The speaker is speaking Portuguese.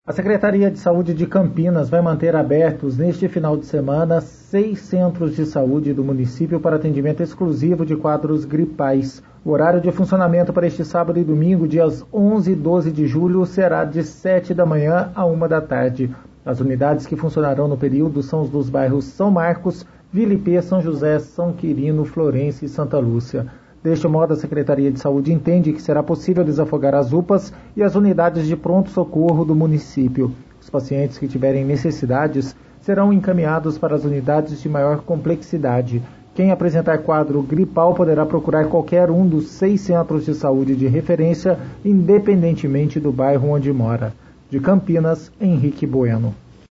A Secretaria de Saúde de Campinas vai manter abertos neste final de semana 6 centros de saúde do município para atendimento exclusivo de quadros gripais. O horário de funcionamento para este sábado e domingo, dias 11 e 12 de julho, será de 7 da manhã a 1 da tarde. As unidades que funcionarão no período são os dos bairros São Marcos, Vila Ipê, São José, São Quirino, Florença e Santa Lúcia. Deste modo, a Secretaria de Saúde entende que será possível desafogar as UPAs e as unidades de pronto-socorro do município. Os pacientes que tiverem necessidades serão encaminhados para as unidades de maior complexidade. Quem apresentar quadro gripal poderá procurar qualquer um dos 6 centros de saúde de referência, independentemente do bairro onde mora. De Campinas, Henrique Bueno.